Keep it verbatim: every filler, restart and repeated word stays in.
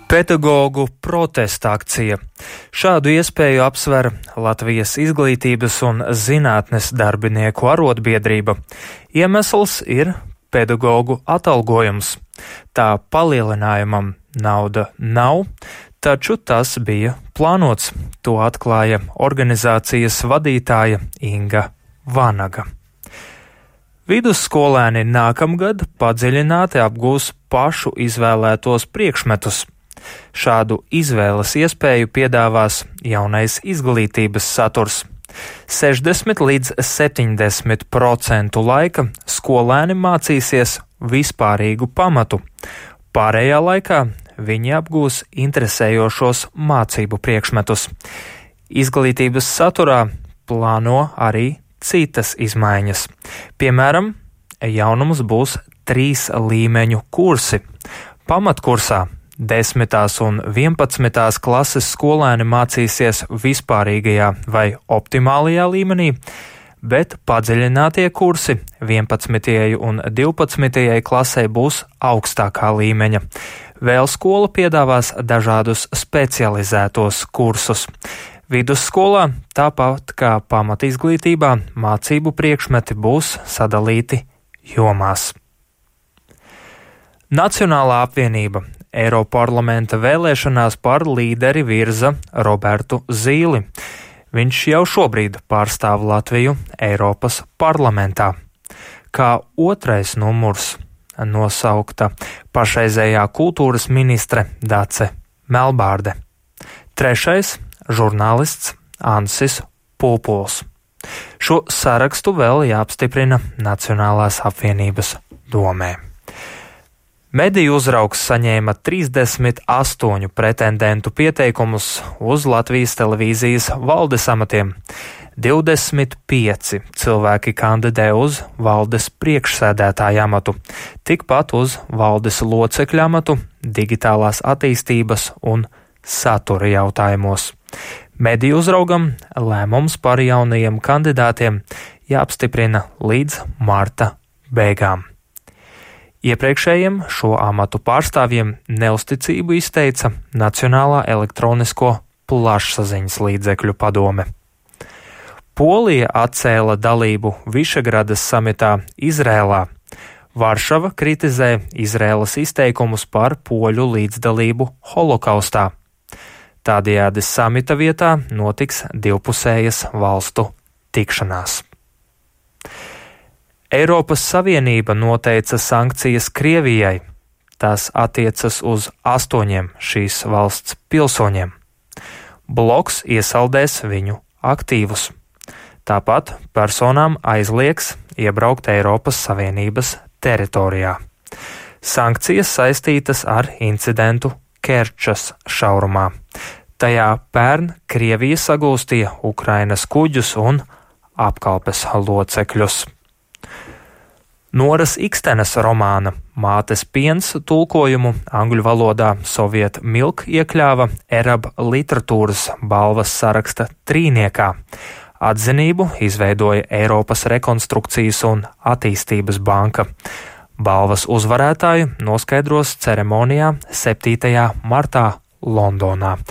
Pedagogu protesta akcija. Šādu iespēju apsver Latvijas Izglītības un zinātnes darbinieku arotbiedrība. Iemesls ir pedagogu atalgojums. Tā palielinājumam nauda nav, taču tas bija plānots. To atklāja organizācijas vadītāja Inga Vanaga. Vidusskolēni nākamgad padziļināti apgūs pašu izvēlētos priekšmetus. Šādu izvēles iespēju piedāvās jaunais izglītības saturs. sešdesmit līdz septiņdesmit procenti laika skolēni mācīsies vispārīgu pamatu. Pārējā laikā viņi apgūs interesējošos mācību priekšmetus. Izglītības saturā plāno arī citas izmaiņas. Piemēram, jaunums būs trīs līmeņu kursi. Pamatkursā desmitās un vienpadsmitās klases skolēni mācīsies vispārīgajā vai optimālajā līmenī, bet padziļinātie kursi vienpadsmitajai un divpadsmitajai klasei būs augstākā līmeņa. Vēl skola piedāvās dažādus specializētos kursus. Vidusskolā, tāpat kā pamatizglītībā, mācību priekšmeti būs sadalīti jomās. Nacionālā apvienība Eiroparlamenta vēlēšanās par līderi virza Robertu Zīli. Viņš jau šobrīd pārstāv Latviju Eiropas parlamentā. Kā otrais numurs nosaukta pašreizējā kultūras ministre Dace Melbārde. Trešais - žurnālists Ansis Pulpuls. Šo sarakstu vēl jāapstiprina Nacionālās apvienības domē. Mediju uzraugs saņēma trīsdesmit astoņu pretendentu pieteikumus uz Latvijas televīzijas valdes amatiem. divdesmit pieci cilvēki kandidē uz valdes priekšsēdētāja amatu, tikpat uz valdes locekļa amatu, digitālās attīstības un satura jautājumos. Mediju uzraugam lēmums par jaunajiem kandidātiem jāapstiprina līdz marta beigām. Iepriekšējiem šo amatu pārstāvjiem neusticību izteica Nacionālā elektronisko plašsaziņas līdzekļu padome. Polija atcēla dalību Višegradas samitā Izrēlā. Varšava kritizē Izrēlas izteikumus par poļu līdzdalību holokaustā. Tādējādi samita vietā notiks divpusējas valstu tikšanās. Eiropas Savienība noteica sankcijas Krievijai. Tās attiecas uz astoņiem šīs valsts pilsoņiem. Bloks iesaldēs viņu aktīvus. Tāpat personām aizliegs iebraukt Eiropas Savienības teritorijā. Sankcijas saistītas ar incidentu Kerčas šaurumā. Tajā pērn Krievija sagūstīja Ukrainas kuģus un apkalpes locekļus. Noras Ikstenes romāna Mātes piens tulkojumu angļu valodā Soviet Milk iekļāva Erab literatūras balvas saraksta trīniekā. Atzinību izveidoja Eiropas rekonstrukcijas un attīstības banka. Balvas uzvarētāju noskaidros ceremonijā septītajā martā Londonā.